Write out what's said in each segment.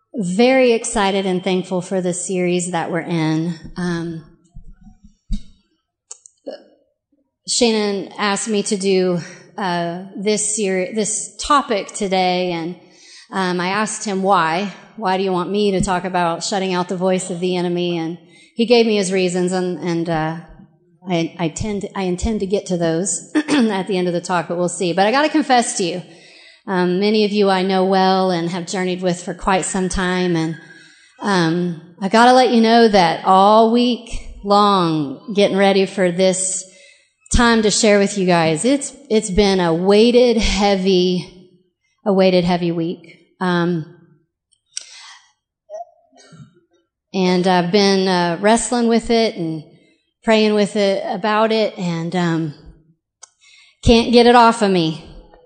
Very excited and thankful for the series that we're in. Shannon asked me to do this topic today, and I asked him why. Why do you want me to talk about shutting out the voice of the enemy? And he gave me his reasons, and I intend to get to those at the end of the talk, but we'll see. But I got to confess to you. Many of you I know well and have journeyed with for quite some time, and I got to let you know that all week long, getting ready for this time to share with you guys, it's been a weighted, heavy week, and I've been wrestling with it and praying with it about it, and can't get it off of me.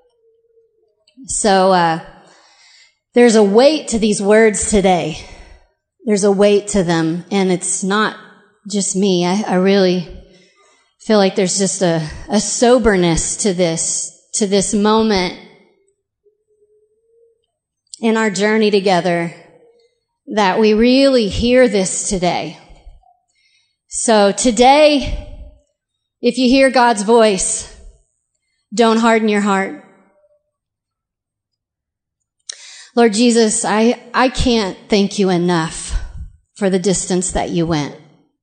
So, there's a weight to these words today. There's a weight to them, and it's not just me. I really feel like there's just a soberness to this moment in our journey together that we really hear this today. So today, if you hear God's voice, don't harden your heart. Lord Jesus, I can't thank you enough for the distance that you went.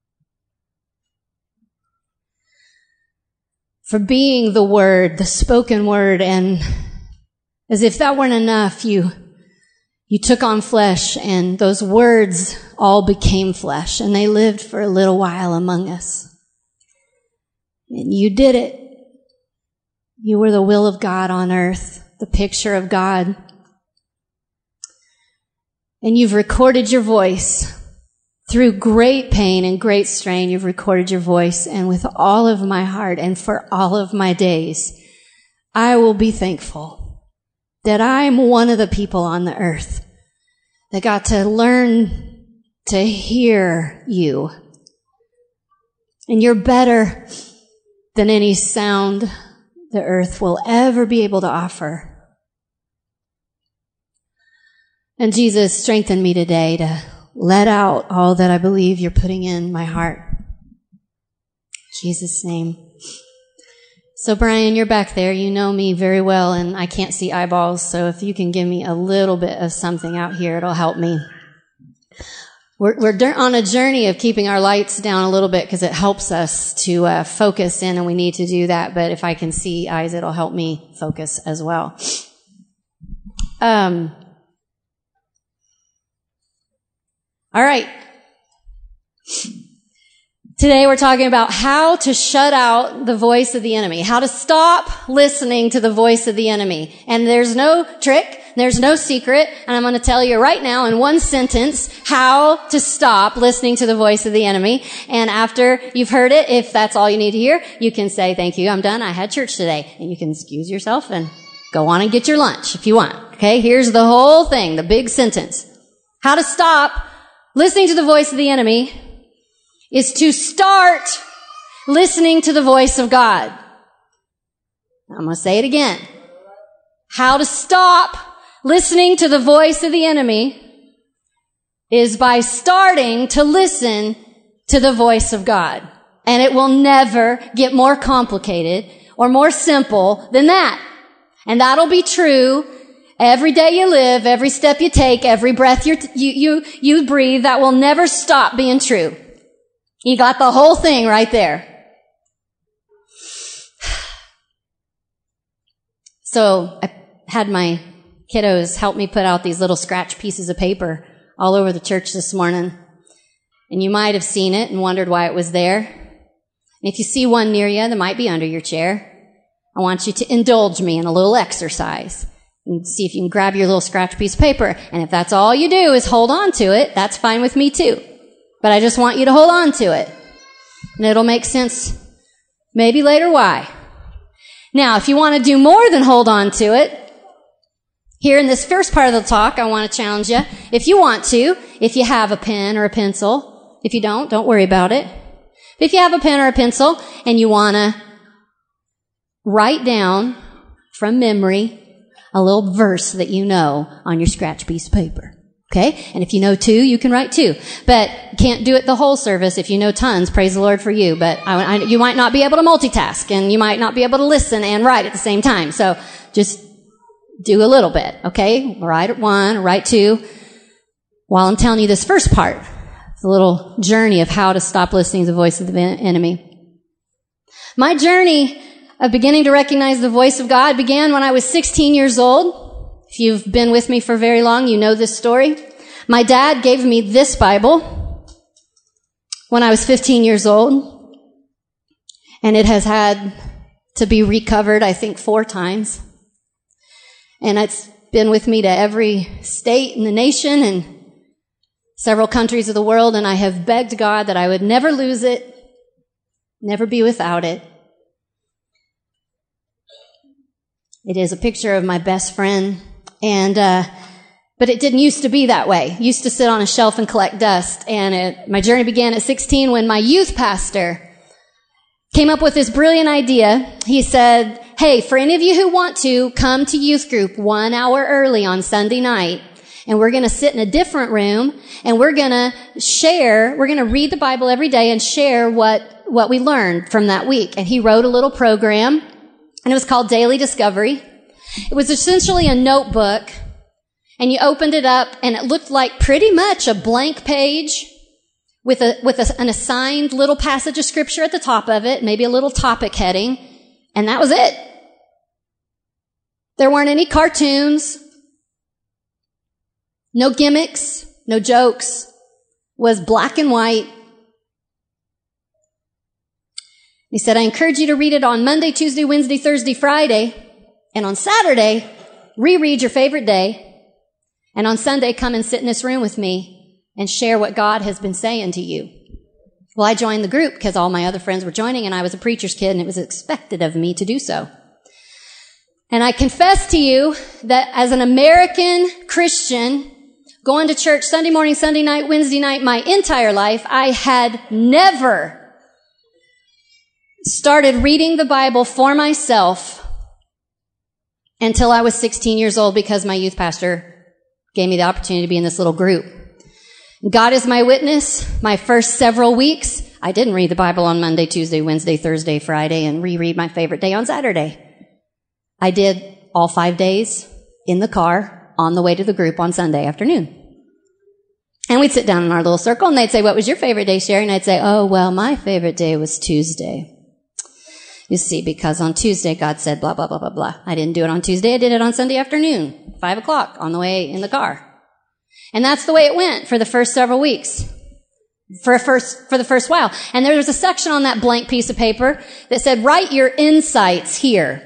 For being the word, the spoken word, and as if that weren't enough, you took on flesh, and those words all became flesh, and they lived for a little while among us. And you did it. You were the will of God on earth, the picture of God. And you've recorded your voice through great pain and great strain. You've recorded your voice, and with all of my heart and for all of my days, I will be thankful that I'm one of the people on the earth that got to learn to hear you. And you're better than any sound the earth will ever be able to offer. And Jesus, strengthen me today to let out all that I believe you're putting in my heart. In Jesus' name. So Brian, you're back there. You know me very well, and I can't see eyeballs, so if you can give me a little bit of something out here, it'll help me. We're on a journey of keeping our lights down a little bit because it helps us to focus in, and we need to do that. But if I can see eyes, it'll help me focus as well. All right. Today we're talking about how to shut out the voice of the enemy, how to stop listening to the voice of the enemy. And there's no trick, there's no secret, and I'm going to tell you right now in one sentence how to stop listening to the voice of the enemy. And after you've heard it, if that's all you need to hear, you can say, thank you, I'm done, I had church today. And you can excuse yourself and go on and get your lunch if you want. Okay, here's the whole thing, the big sentence. How to stop listening to the voice of the enemy is to start listening to the voice of God. I'm going to say it again. How to stop listening to the voice of the enemy is by starting to listen to the voice of God. And it will never get more complicated or more simple than that. And that'll be true every day you live, every step you take, every breath you breathe. That will never stop being true. You got the whole thing right there. So I had my kiddos help me put out these little scratch pieces of paper all over the church this morning. And you might have seen it and wondered why it was there. And if you see one near you that might be under your chair, I want you to indulge me in a little exercise. And see if you can grab your little scratch piece of paper. And if that's all you do is hold on to it, that's fine with me too. But I just want you to hold on to it. And it'll make sense maybe later why. Now, if you want to do more than hold on to it, here in this first part of the talk, I want to challenge you. If you want to, if you have a pen or a pencil, if you don't worry about it. If you have a pen or a pencil and you want to write down from memory a little verse that you know on your scratch piece of paper. Okay? And if you know 2, you can write 2. But can't do it the whole service. If you know tons, praise the Lord for you. But you might not be able to multitask, and you might not be able to listen and write at the same time. So just do a little bit, okay? Write 1, write 2. While I'm telling you this first part, it's a little journey of how to stop listening to the voice of the enemy. My journey of beginning to recognize the voice of God began when I was 16 years old. If you've been with me for very long, you know this story. My dad gave me this Bible when I was 15 years old, and it has had to be recovered, I think, 4 times. And it's been with me to every state in the nation and several countries of the world, and I have begged God that I would never lose it, never be without it. It is a picture of my best friend. But it didn't used to be that way. It used to sit on a shelf and collect dust. And my journey began at 16 when my youth pastor came up with this brilliant idea. He said, hey, for any of you who want to, come to youth group 1 hour early on Sunday night. And we're going to sit in a different room, and we're going to read the Bible every day and share what we learned from that week. And he wrote a little program, and it was called Daily Discovery. It was essentially a notebook, and you opened it up, and it looked like pretty much a blank page with an assigned little passage of scripture at the top of it, maybe a little topic heading, and that was it. There weren't any cartoons, no gimmicks, no jokes. It was black and white. He said, I encourage you to read it on Monday, Tuesday, Wednesday, Thursday, Friday. And on Saturday, reread your favorite day. And on Sunday, come and sit in this room with me and share what God has been saying to you. Well, I joined the group because all my other friends were joining, and I was a preacher's kid, and it was expected of me to do so. And I confess to you that as an American Christian, going to church Sunday morning, Sunday night, Wednesday night, my entire life, I had never started reading the Bible for myself until I was 16 years old, because my youth pastor gave me the opportunity to be in this little group. God is my witness. My first several weeks, I didn't read the Bible on Monday, Tuesday, Wednesday, Thursday, Friday, and reread my favorite day on Saturday. I did all 5 days in the car on the way to the group on Sunday afternoon. And we'd sit down in our little circle, and they'd say, what was your favorite day, Sherry? And I'd say, oh, well, my favorite day was Tuesday. You see, because on Tuesday, God said blah, blah, blah, blah, blah. I didn't do it on Tuesday. I did it on Sunday afternoon, 5 o'clock on the way in the car. And that's the way it went for the first several weeks, for the first while. And there was a section on that blank piece of paper that said, write your insights here.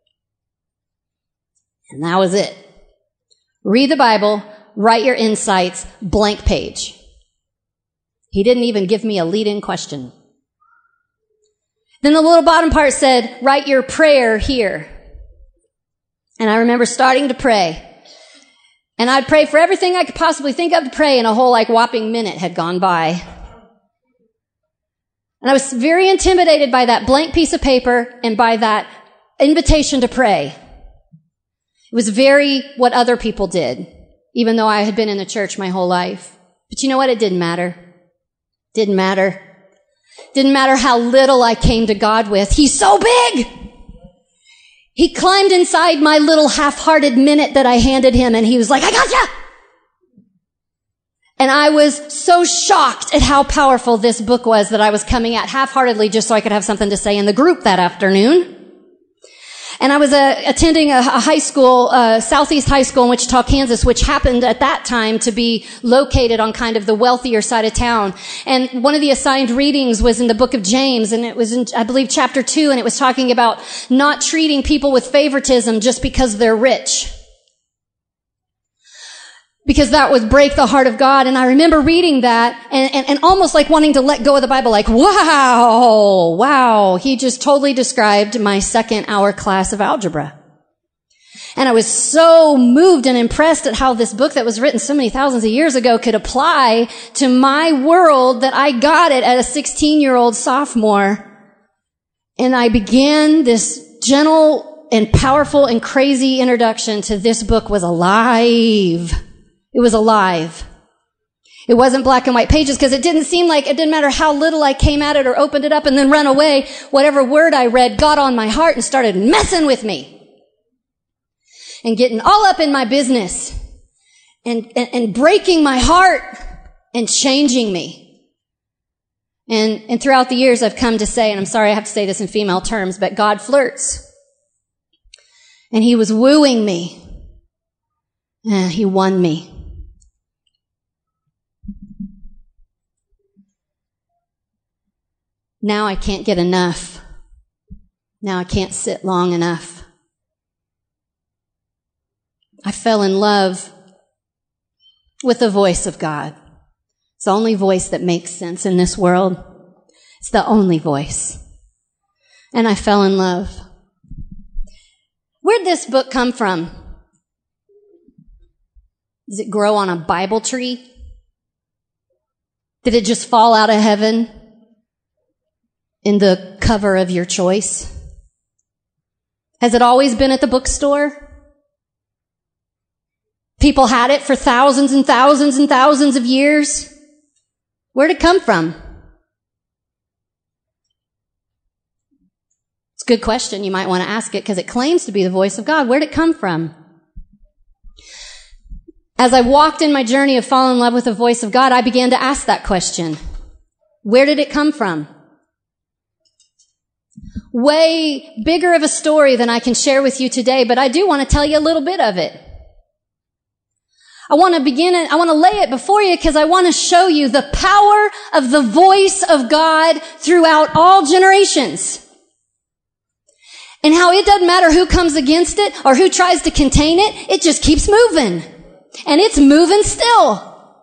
And that was it. Read the Bible, write your insights, blank page. He didn't even give me a lead-in question. Then the little bottom part said, write your prayer here. And I remember starting to pray. And I'd pray for everything I could possibly think of to pray, and a whole whopping minute had gone by. And I was very intimidated by that blank piece of paper and by that invitation to pray. It was very what other people did, even though I had been in the church my whole life. But you know what? It didn't matter. Didn't matter. Didn't matter how little I came to God with. He's so big! He climbed inside my little half-hearted minute that I handed him, and he was like, I gotcha! And I was so shocked at how powerful this book was that I was coming at half-heartedly just so I could have something to say in the group that afternoon. And I was attending a high school, Southeast High School in Wichita, Kansas, which happened at that time to be located on kind of the wealthier side of town. And one of the assigned readings was in the book of James, and it was in, I believe, chapter 2, and it was talking about not treating people with favoritism just because they're rich. Because that would break the heart of God. And I remember reading that and almost like wanting to let go of the Bible, like, wow, he just totally described my second hour class of algebra. And I was so moved and impressed at how this book that was written so many thousands of years ago could apply to my world, that I got it at a 16-year-old sophomore. And I began this gentle and powerful and crazy introduction to this book was alive. It was alive. It wasn't black and white pages because it didn't matter how little I came at it or opened it up and then ran away. Whatever word I read got on my heart and started messing with me and getting all up in my business and breaking my heart and changing me. And throughout the years I've come to say, and I'm sorry I have to say this in female terms, but God flirts. And he was wooing me. He won me. Now I can't get enough. Now I can't sit long enough. I fell in love with the voice of God. It's the only voice that makes sense in this world. It's the only voice. And I fell in love. Where'd this book come from? Does it grow on a Bible tree? Did it just fall out of heaven in the cover of your choice? Has it always been at the bookstore? People had it for thousands and thousands and thousands of years. Where'd it come from? It's a good question. You might want to ask it because it claims to be the voice of God. Where'd it come from? As I walked in my journey of falling in love with the voice of God, I began to ask that question. Where did it come from? Way bigger of a story than I can share with you today, but I do want to tell you a little bit of it. I want to lay it before you because I want to show you the power of the voice of God throughout all generations. And how it doesn't matter who comes against it or who tries to contain it, it just keeps moving. And it's moving still.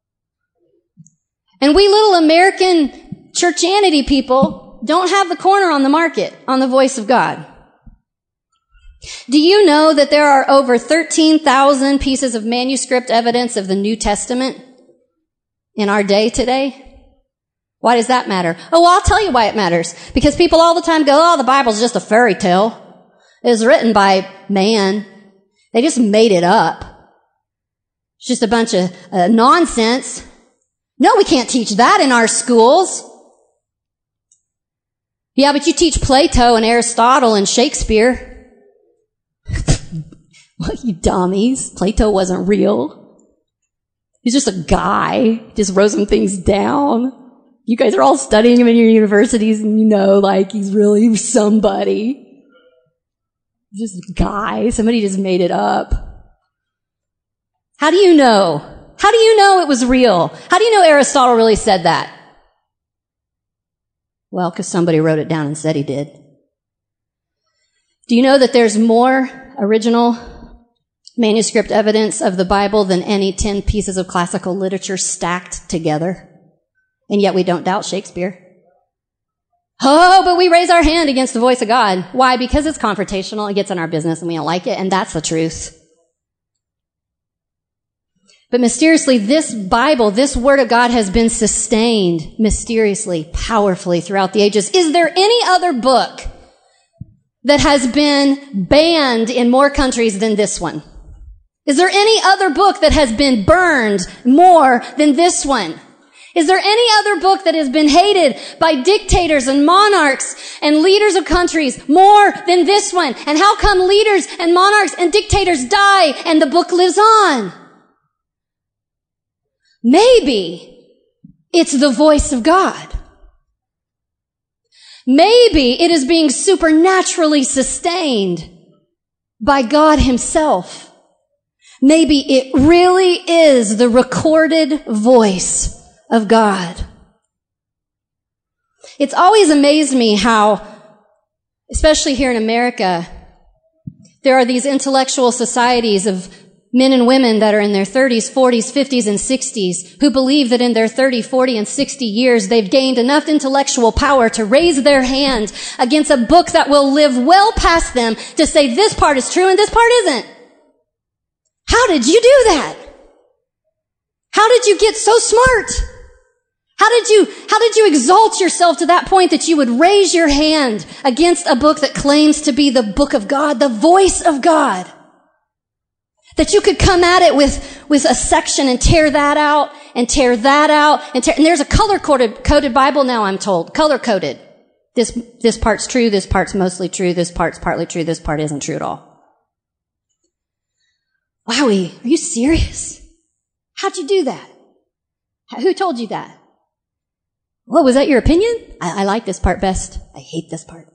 And we little American churchianity people don't have the corner on the market on the voice of God. Do you know that there are over 13,000 pieces of manuscript evidence of the New Testament in our day today? Why does that matter? Oh, well, I'll tell you why it matters. Because people all the time go, oh, the Bible's just a fairy tale. It was written by man. They just made it up. It's just a bunch of nonsense. No, we can't teach that in our schools. Yeah, but you teach Plato and Aristotle and Shakespeare. What, you dummies? Plato wasn't real. He's just a guy. He just wrote some things down. You guys are all studying him in your universities and you know, like, he's really somebody. Just a guy. Somebody just made it up. How do you know? How do you know it was real? How do you know Aristotle really said that? Well, because somebody wrote it down and said he did. Do you know that there's more original manuscript evidence of the Bible than any 10 pieces of classical literature stacked together? And yet we don't doubt Shakespeare. Oh, but we raise our hand against the voice of God. Why? Because it's confrontational. It gets in our business and we don't like it. And that's the truth. But mysteriously, this Bible, this Word of God has been sustained mysteriously, powerfully throughout the ages. Is there any other book that has been banned in more countries than this one? Is there any other book that has been burned more than this one? Is there any other book that has been hated by dictators and monarchs and leaders of countries more than this one? And how come leaders and monarchs and dictators die and the book lives on? Maybe it's the voice of God. Maybe it is being supernaturally sustained by God himself. Maybe it really is the recorded voice of God. It's always amazed me how, especially here in America, there are these intellectual societies of men and women that are in their 30s, 40s, 50s, and 60s who believe that in their 30, 40, and 60 years they've gained enough intellectual power to raise their hand against a book that will live well past them to say this part is true and this part isn't. How did you do that? How did you get so smart? How did you exalt yourself to that point that you would raise your hand against a book that claims to be the book of God, the voice of God? That you could come at it with a section and tear that out and tear that out and there's a color-coded Bible now, I'm told. Color-coded. This part's true, this part's mostly true, this part's partly true, this part isn't true at all. Wowie, are you serious? How'd you do that? Who told you that? Well, was that your opinion? I like this part best. I hate this part.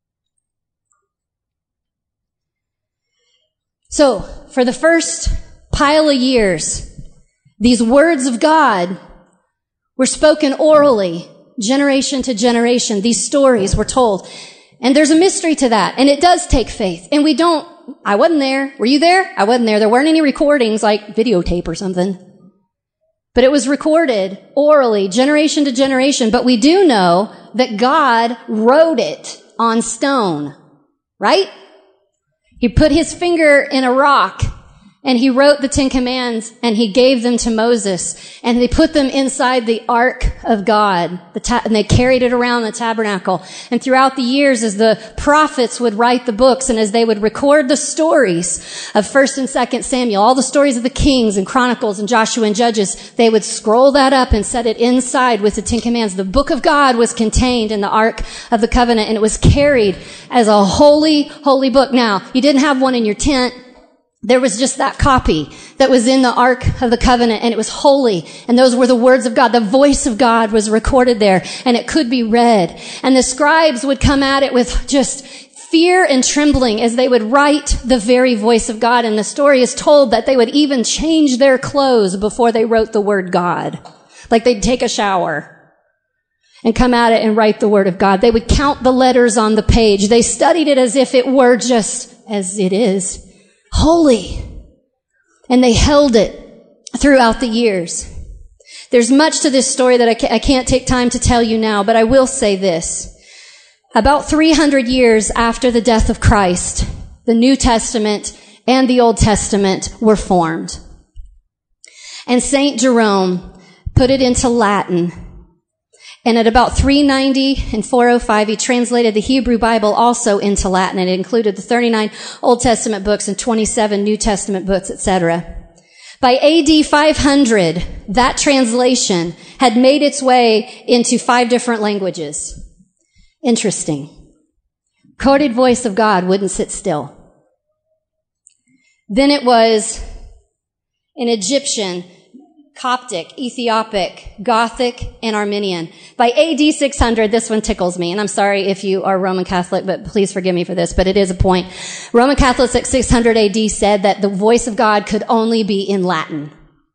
So, for the first pile of years, these words of God were spoken orally, generation to generation. These stories were told. And there's a mystery to that. And it does take faith. And I wasn't there. Were you there? I wasn't there. There weren't any recordings like videotape or something. But it was recorded orally, generation to generation. But we do know that God wrote it on stone. Right? He put his finger in a rock and he wrote the 10 Commands and he gave them to Moses and they put them inside the Ark of God and they carried it around the tabernacle. And throughout the years as the prophets would write the books and as they would record the stories of 1st and 2nd Samuel, all the stories of the Kings and Chronicles and Joshua and Judges, they would scroll that up and set it inside with the 10 Commands. The book of God was contained in the Ark of the Covenant and it was carried as a holy, holy book. Now, you didn't have one in your tent. There was just that copy that was in the Ark of the Covenant and it was holy. And those were the words of God. The voice of God was recorded there and it could be read. And the scribes would come at it with just fear and trembling as they would write the very voice of God. And the story is told that they would even change their clothes before they wrote the word God. Like they'd take a shower and come at it and write the word of God. They would count the letters on the page. They studied it as if it were just as it is. Holy. And they held it throughout the years. There's much to this story that I can't take time to tell you now, but I will say this. About 300 years after the death of Christ, the New Testament and the Old Testament were formed. And St. Jerome put it into Latin. And at about 390 and 405, he translated the Hebrew Bible also into Latin. And it included the 39 Old Testament books and 27 New Testament books, etc. By AD 500, that translation had made its way into 5 different languages. Interesting. Coded voice of God wouldn't sit still. Then it was in Egyptian, Coptic, Ethiopic, Gothic, and Armenian. By AD 600, this one tickles me, and I'm sorry if you are Roman Catholic, but please forgive me for this, but it is a point. Roman Catholics at 600 AD said that the voice of God could only be in Latin.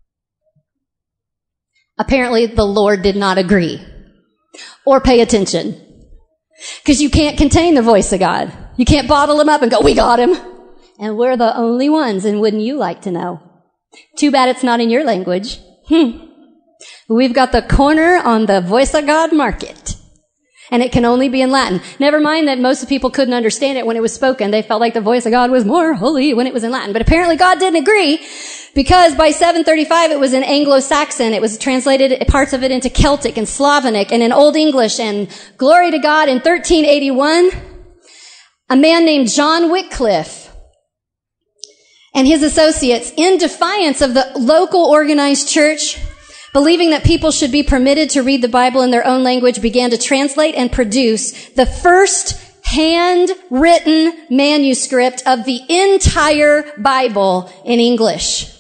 Apparently, the Lord did not agree or pay attention. Because you can't contain the voice of God. You can't bottle him up and go, we got him. And we're the only ones, and wouldn't you like to know? Too bad it's not in your language. We've got the corner on the voice of God market. And it can only be in Latin. Never mind that most people couldn't understand it when it was spoken. They felt like the voice of God was more holy when it was in Latin. But apparently God didn't agree because by 735 it was in Anglo-Saxon. It was translated, parts of it into Celtic and Slavonic and in Old English. And glory to God, in 1381, a man named John Wycliffe and his associates, in defiance of the local organized church, believing that people should be permitted to read the Bible in their own language, began to translate and produce the first handwritten manuscript of the entire Bible in English.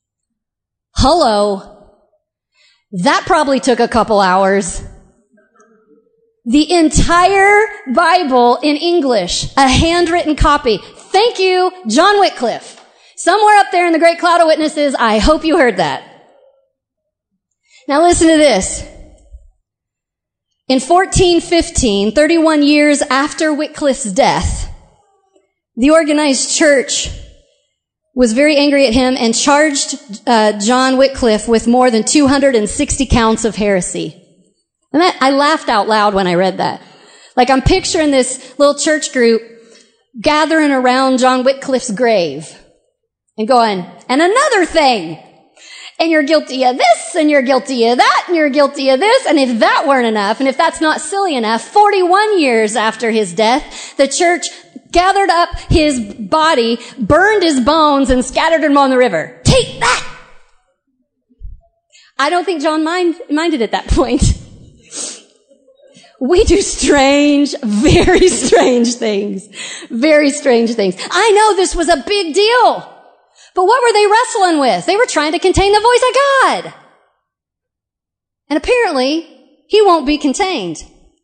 Hello. That probably took a couple hours. The entire Bible in English, a handwritten copy. Thank you, John Wycliffe. Somewhere up there in the great cloud of witnesses, I hope you heard that. Now listen to this. In 1415, 31 years after Wycliffe's death, the organized church was very angry at him and charged John Wycliffe with more than 260 counts of heresy. And I laughed out loud when I read that. Like I'm picturing this little church group gathering around John Wycliffe's grave. And going, and another thing, and you're guilty of this, and you're guilty of that, and you're guilty of this, and if that weren't enough, and if that's not silly enough, 41 years after his death, the church gathered up his body, burned his bones, and scattered them on the river. Take that! I don't think John minded at that point. We do strange, very strange things. Very strange things. I know this was a big deal. But what were they wrestling with? They were trying to contain the voice of God. And apparently, he won't be contained.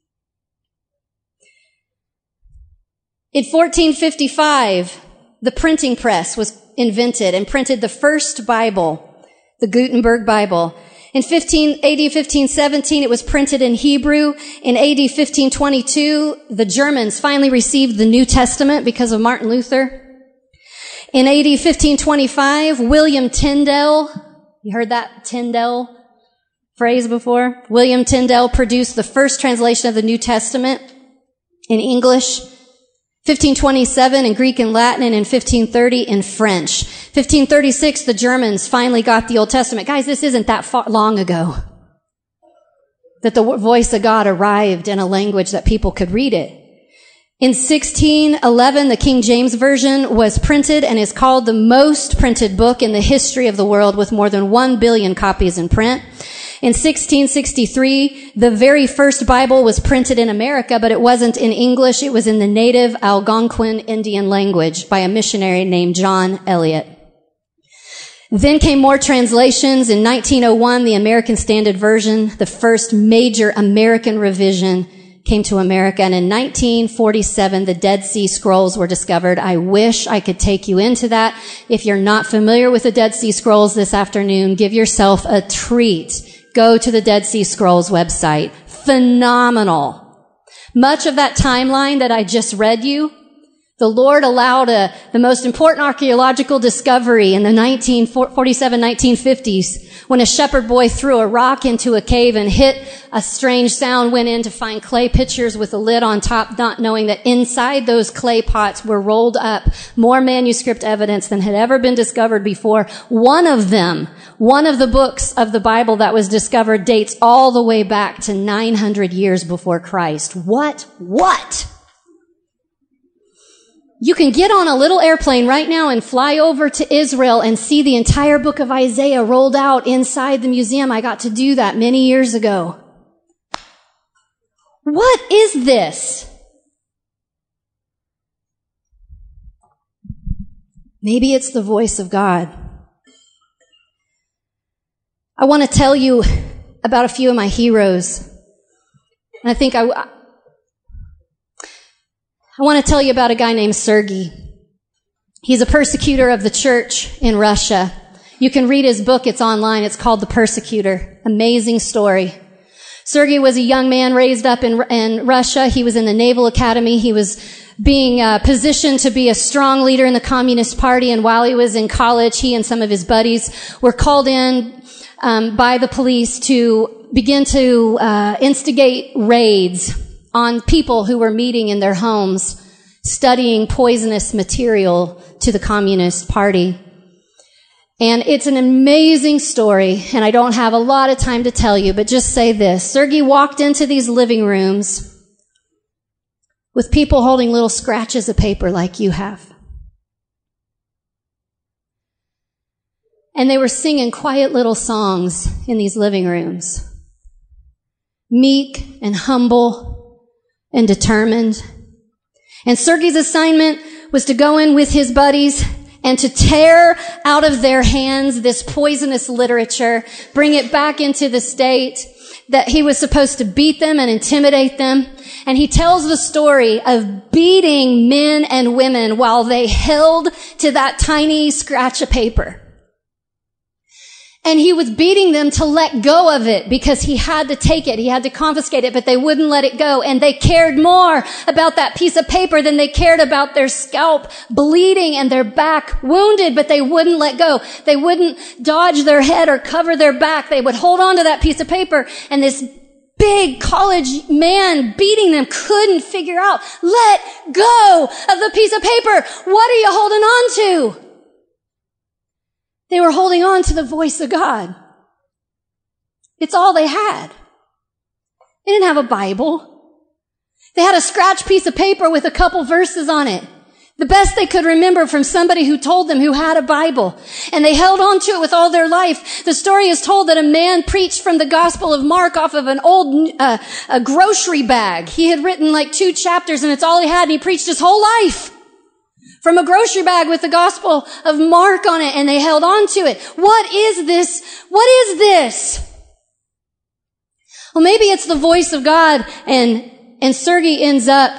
In 1455, the printing press was invented and printed the first Bible, the Gutenberg Bible. In AD 1517, it was printed in Hebrew. In AD 1522, the Germans finally received the New Testament because of Martin Luther. In AD 1525, William Tyndale, you heard that Tyndale phrase before? William Tyndale produced the first translation of the New Testament in English. 1527 in Greek and Latin, and in 1530 in French. 1536, the Germans finally got the Old Testament. Guys, this isn't that long ago that the voice of God arrived in a language that people could read it. In 1611, the King James Version was printed and is called the most printed book in the history of the world, with more than 1 billion copies in print. In 1663, the very first Bible was printed in America, but it wasn't in English. It was in the native Algonquin Indian language by a missionary named John Eliot. Then came more translations. In 1901, the American Standard Version, the first major American revision, came to America. And in 1947, the Dead Sea Scrolls were discovered. I wish I could take you into that. If you're not familiar with the Dead Sea Scrolls this afternoon, give yourself a treat. Go to the Dead Sea Scrolls website. Phenomenal. Much of that timeline that I just read you, the Lord allowed the most important archaeological discovery in the 1950s, when a shepherd boy threw a rock into a cave and hit a strange sound, went in to find clay pitchers with a lid on top, not knowing that inside those clay pots were rolled up more manuscript evidence than had ever been discovered before. One of the books of the Bible that was discovered dates all the way back to 900 years before Christ. What? You can get on a little airplane right now and fly over to Israel and see the entire book of Isaiah rolled out inside the museum. I got to do that many years ago. What is this? Maybe it's the voice of God. I want to tell you about a few of my heroes. And I think I want to tell you about a guy named Sergei. He's a persecutor of the church in Russia. You can read his book. It's online. It's called The Persecutor. Amazing story. Sergei was a young man raised up in Russia. He was in the Naval Academy. He was being positioned to be a strong leader in the Communist Party. And while he was in college, he and some of his buddies were called in by the police to begin to instigate raids on people who were meeting in their homes, studying poisonous material to the Communist Party. And it's an amazing story, and I don't have a lot of time to tell you, but just say this. Sergei walked into these living rooms with people holding little scratches of paper like you have. And they were singing quiet little songs in these living rooms. Meek and humble and determined. And Sergei's assignment was to go in with his buddies and to tear out of their hands this poisonous literature, bring it back into the state, that he was supposed to beat them and intimidate them. And he tells the story of beating men and women while they held to that tiny scratch of paper. And he was beating them to let go of it because he had to take it. He had to confiscate it, but they wouldn't let it go. And they cared more about that piece of paper than they cared about their scalp bleeding and their back wounded, but they wouldn't let go. They wouldn't dodge their head or cover their back. They would hold on to that piece of paper. And this big college man beating them couldn't figure out, let go of the piece of paper. What are you holding on to? They were holding on to the voice of God. It's all they had. They didn't have a Bible. They had a scratch piece of paper with a couple verses on it. The best they could remember from somebody who told them, who had a Bible. And they held on to it with all their life. The story is told that a man preached from the Gospel of Mark off of an old a grocery bag. He had written like 2 chapters and it's all he had, and he preached his whole life from a grocery bag with the Gospel of Mark on it, and they held on to it. What is this? What is this? Well, maybe it's the voice of God, and Sergei ends up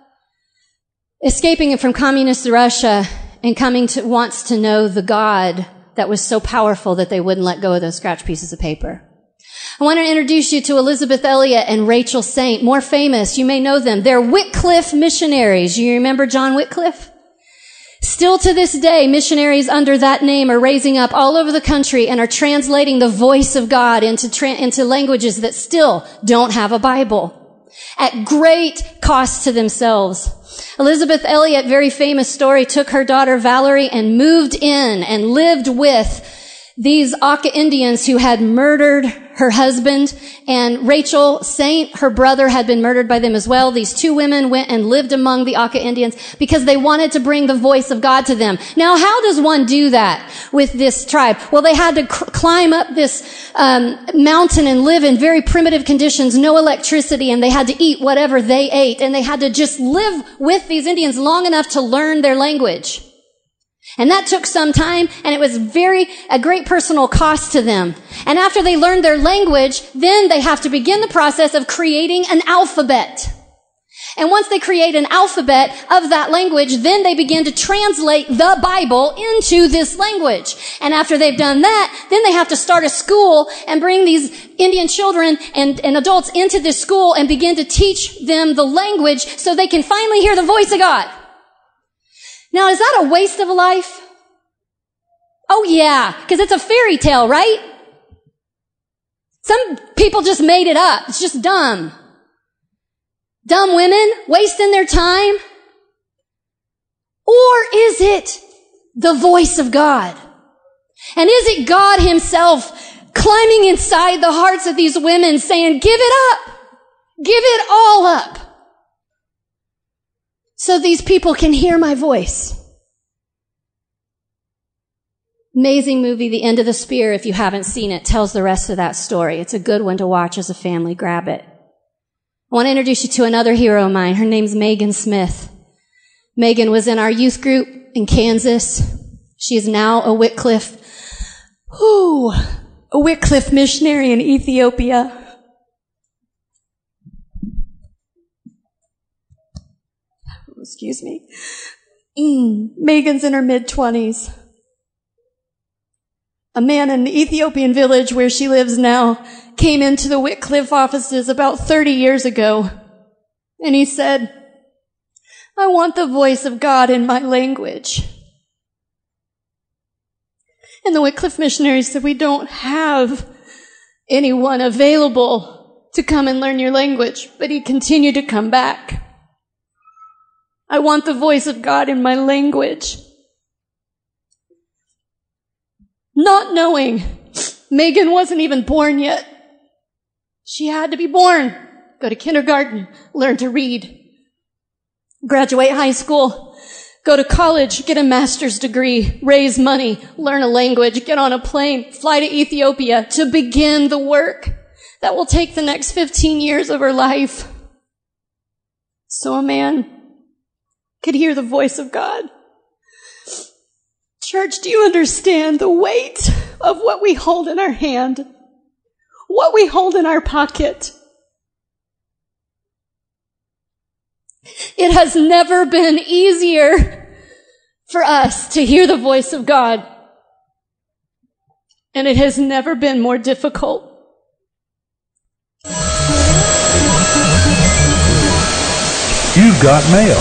escaping from communist Russia and wants to know the God that was so powerful that they wouldn't let go of those scratch pieces of paper. I want to introduce you to Elisabeth Elliot and Rachel Saint, more famous. You may know them. They're Wycliffe missionaries. You remember John Wycliffe? Still to this day, missionaries under that name are raising up all over the country and are translating the voice of God into languages that still don't have a Bible, at great cost to themselves. Elizabeth Elliot, very famous story, took her daughter Valerie and moved in and lived with these Auca Indians who had murdered her husband, and Rachel Saint, her brother, had been murdered by them as well. These 2 women went and lived among the Auca Indians because they wanted to bring the voice of God to them. Now, how does one do that with this tribe? Well, they had to climb up this mountain and live in very primitive conditions, no electricity, and they had to eat whatever they ate, and they had to just live with these Indians long enough to learn their language. And that took some time, and it was a great personal cost to them. And after they learned their language, then they have to begin the process of creating an alphabet. And once they create an alphabet of that language, then they begin to translate the Bible into this language. And after they've done that, then they have to start a school and bring these Indian children and adults into this school and begin to teach them the language so they can finally hear the voice of God. Now, is that a waste of a life? Oh yeah, because it's a fairy tale, right? Some people just made it up. It's just dumb. Dumb women wasting their time? Or is it the voice of God? And is it God himself climbing inside the hearts of these women saying, give it up. Give it all up. So these people can hear my voice. Amazing movie, The End of the Spear. If you haven't seen it, tells the rest of that story. It's a good one to watch as a family. Grab it. I want to introduce you to another hero of mine. Her name's Megan Smith. Megan was in our youth group in Kansas. She is now a Wycliffe missionary in Ethiopia. Excuse me. Megan's in her mid-20s. A man in the Ethiopian village where she lives now came into the Wycliffe offices about 30 years ago. And he said, I want the voice of God in my language. And the Wycliffe missionaries said, we don't have anyone available to come and learn your language. But he continued to come back. I want the voice of God in my language. Not knowing, Megan wasn't even born yet. She had to be born, go to kindergarten, learn to read, graduate high school, go to college, get a master's degree, raise money, learn a language, get on a plane, fly to Ethiopia to begin the work that will take the next 15 years of her life. So a man could hear the voice of God. Church, do you understand the weight of what we hold in our hand? What we hold in our pocket? It has never been easier for us to hear the voice of God. And it has never been more difficult. You've got mail.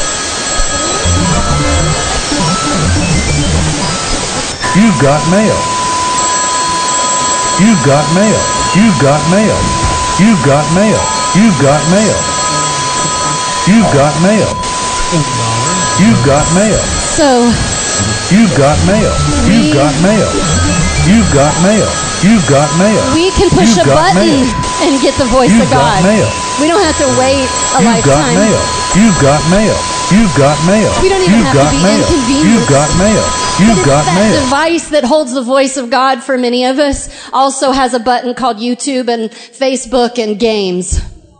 You've got mail. You've got mail. You've got mail. You've got mail. You've got mail. You've got mail. You've got mail. So, You've got mail. You've got mail. You've got mail. You've got mail. we can push a You've got button mail. and get the voice You've of God. got mail. We don't have to wait a You've got lifetime. mail. You've got mail. You've got mail. We don't even You've have got to be mail. inconvenienced. You've got mail. You've But got it's that mail. device that holds the voice of God for many of us also has a button called YouTube and Facebook and games.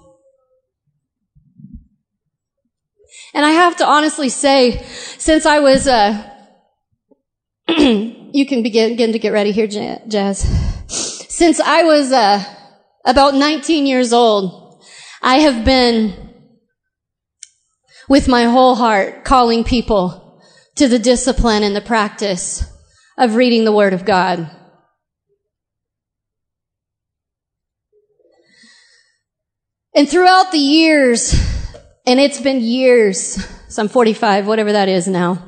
And I have to honestly say, since I was, you can begin to get ready here, Jazz. Since I was about 19 years old, I have been, with my whole heart, calling people to the discipline and the practice of reading the Word of God. And throughout the years, and it's been years, so I'm 45, whatever that is now,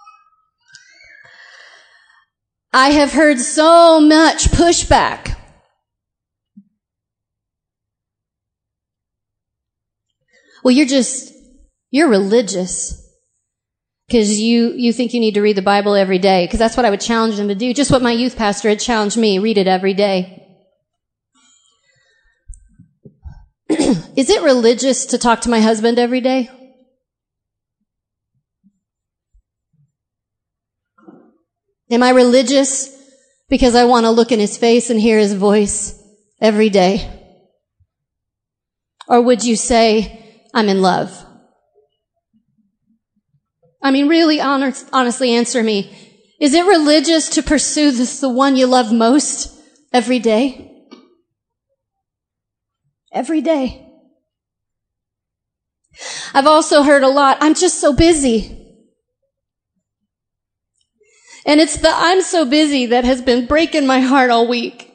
I have heard so much pushback. Well, you're religious because you think you need to read the Bible every day, because that's what I would challenge them to do. Just what my youth pastor had challenged me, read it every day. Is it religious to talk to my husband every day? Am I religious because I want to look in his face and hear his voice every day? Or would you say, I'm in love? I mean, really honestly answer me. Is it religious to pursue the one you love most every day? Every day. I've also heard a lot, I'm just so busy. And it's the I'm so busy that has been breaking my heart all week.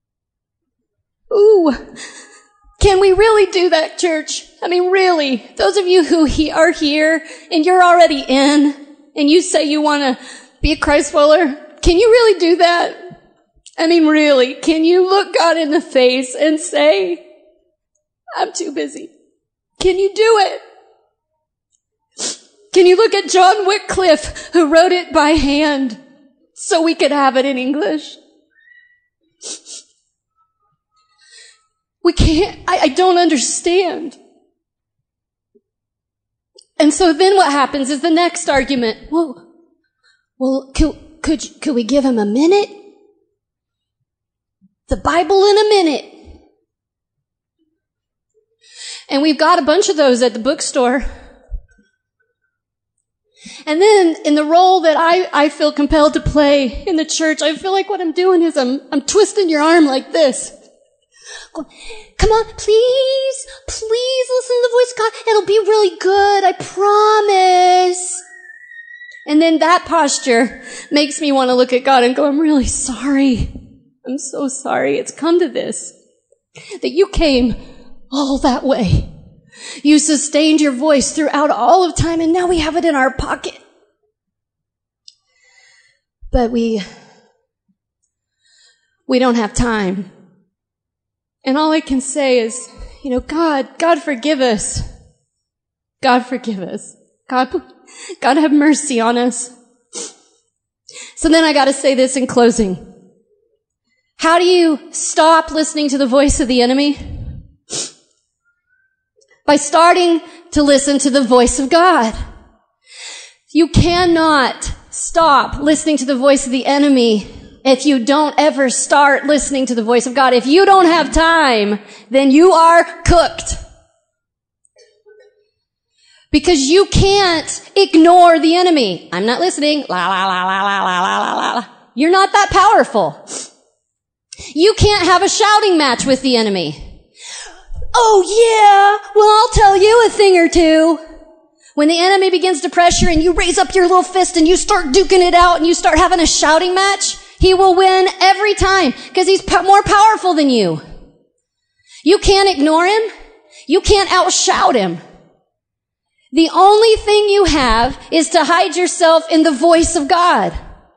Ooh, can we really do that, church? I mean, really, those of you who are here and you're already in and you say you want to be a Christ follower, can you really do that? I mean, really, can you look God in the face and say, I'm too busy? Can you do it? Can you look at John Wycliffe, who wrote it by hand so we could have it in English? We can't, I don't understand. And so then what happens is the next argument. Well, could we give him a minute? The Bible in a minute. And we've got a bunch of those at the bookstore. And then in the role that I feel compelled to play in the church, I feel like what I'm doing is I'm twisting your arm like this. Come on, please listen to the voice of God. It'll be really good, I promise. And then that posture makes me want to look at God and go, I'm really sorry. I'm so sorry it's come to this. That you came all that way. You sustained your voice throughout all of time, and now we have it in our pocket. But we don't have time. And all I can say is, God forgive us. God forgive us. God have mercy on us. So then I gotta say this in closing. How do you stop listening to the voice of the enemy? By starting to listen to the voice of God. You cannot stop listening to the voice of the enemy if you don't ever start listening to the voice of God. If you don't have time, then you are cooked. Because you can't ignore the enemy. I'm not listening. La, la, la, la, la, la, la, la, la. You're not that powerful. You can't have a shouting match with the enemy. Oh yeah, well I'll tell you a thing or two. When the enemy begins to pressure and you raise up your little fist and you start duking it out and you start having a shouting match, he will win every time because he's more powerful than you. You can't ignore him. You can't outshout him. The only thing you have is to hide yourself in the voice of God.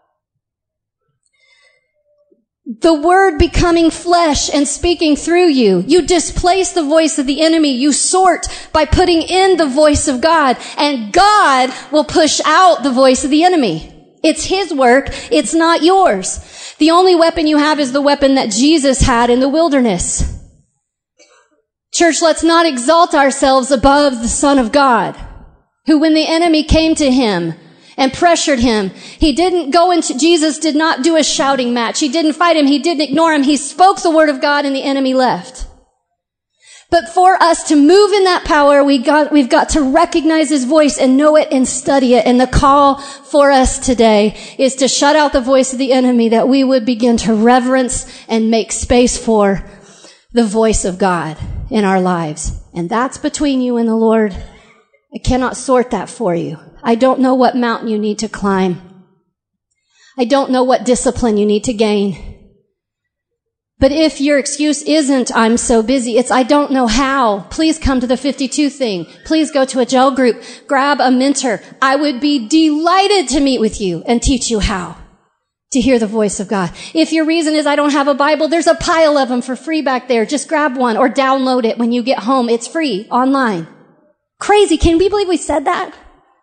The word becoming flesh and speaking through you. You displace the voice of the enemy. You sort by putting in the voice of God. And God will push out the voice of the enemy. It's his work. It's not yours. The only weapon you have is the weapon that Jesus had in the wilderness. Church, let's not exalt ourselves above the Son of God. who when the enemy came to him and pressured him, Jesus did not do a shouting match. He didn't fight him. He didn't ignore him. He spoke the word of God and the enemy left. But for us to move in that power, we've got to recognize his voice and know it and study it. And the call for us today is to shut out the voice of the enemy, that we would begin to reverence and make space for the voice of God in our lives. And that's between you and the Lord. I cannot sort that for you. I don't know what mountain you need to climb. I don't know what discipline you need to gain. But if your excuse isn't, I'm so busy, it's, I don't know how, please come to the 52 thing. Please go to a gel group. Grab a mentor. I would be delighted to meet with you and teach you how to hear the voice of God. If your reason is, I don't have a Bible, there's a pile of them for free back there. Just grab one or download it when you get home. It's free online. Crazy. Can we believe we said that?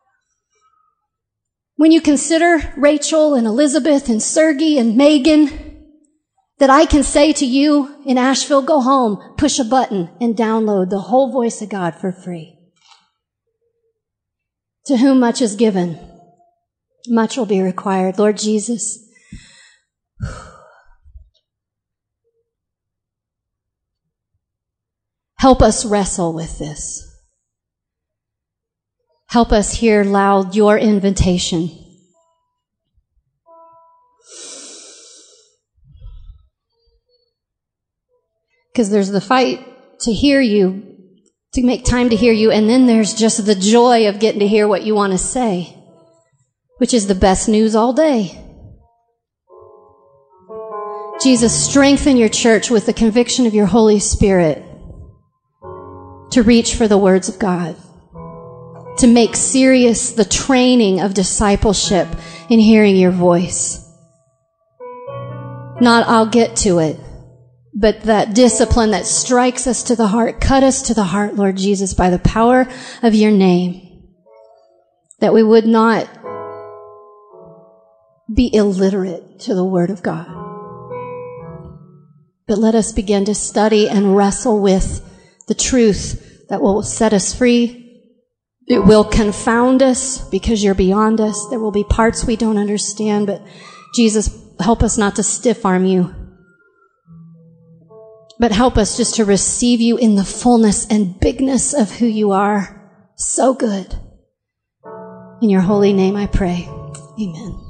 When you consider Rachel and Elizabeth and Sergey and Megan, that I can say to you in Asheville, go home, push a button, and download the whole voice of God for free. To whom much is given, much will be required. Lord Jesus, help us wrestle with this. Help us hear loud your invitation. Because there's the fight to hear you, to make time to hear you, and then there's just the joy of getting to hear what you want to say, which is the best news all day. Jesus, strengthen your church with the conviction of your Holy Spirit to reach for the words of God, to make serious the training of discipleship in hearing your voice. Not, I'll get to it, but that discipline that strikes us to the heart, cut us to the heart, Lord Jesus, by the power of your name, that we would not be illiterate to the word of God. But let us begin to study and wrestle with the truth that will set us free. It will confound us because you're beyond us. There will be parts we don't understand, but Jesus, help us not to stiff-arm you, but help us just to receive you in the fullness and bigness of who you are. So good. In your holy name I pray. Amen.